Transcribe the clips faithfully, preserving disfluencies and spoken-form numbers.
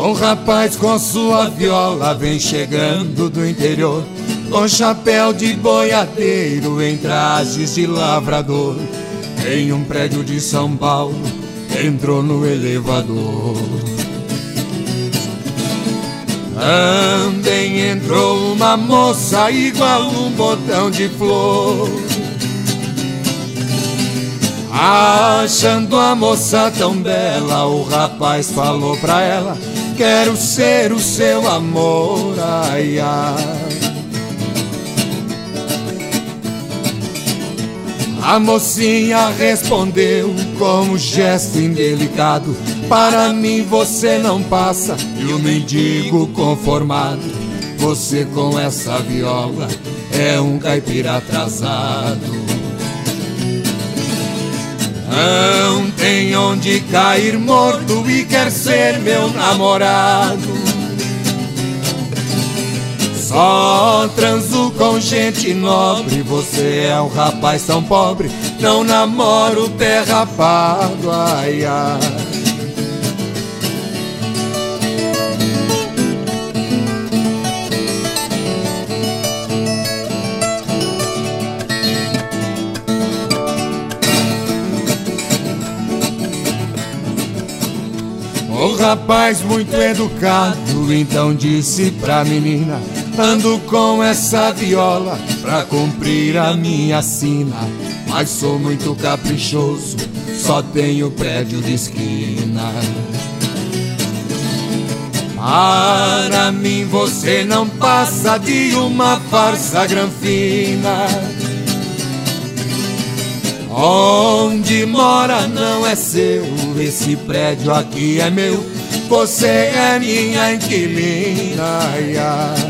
Um rapaz com sua viola vem chegando do interior, com chapéu de boiadeiro em trajes de lavrador. Em um prédio de São Paulo entrou no elevador. Também entrou uma moça igual um botão de flor. Achando a moça tão bela, o rapaz falou pra ela: quero ser o seu amor, ai, ai. A mocinha respondeu com um gesto indelicado: para mim você não passa. E o mendigo conformado: você com essa viola é um caipira atrasado. Não tem onde cair morto e quer ser meu namorado. Só transo com gente nobre, você é um rapaz tão pobre, não namoro o pé rapado, ai, ai. O rapaz muito educado então disse pra menina: ando com essa viola pra cumprir a minha sina, mas sou muito caprichoso, só tenho prédio de esquina. Para mim você não passa de uma farsa granfina. Onde mora não é seu, esse prédio aqui é meu, você é minha inquilina, ai, ai.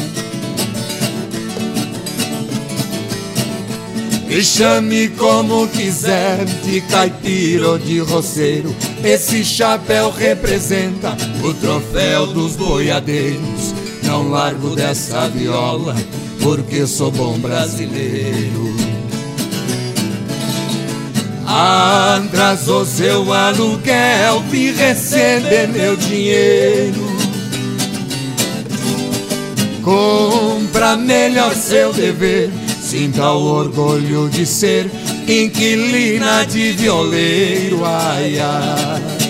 Me chame como quiser, de caipira ou de roceiro, esse chapéu representa o troféu dos boiadeiros. Não largo dessa viola, porque sou bom brasileiro. Atrasou seu aluguel, vim receber meu dinheiro. Cumpra melhor seu dever, sinta o orgulho de ser inquilina de violeiro, ai, ai.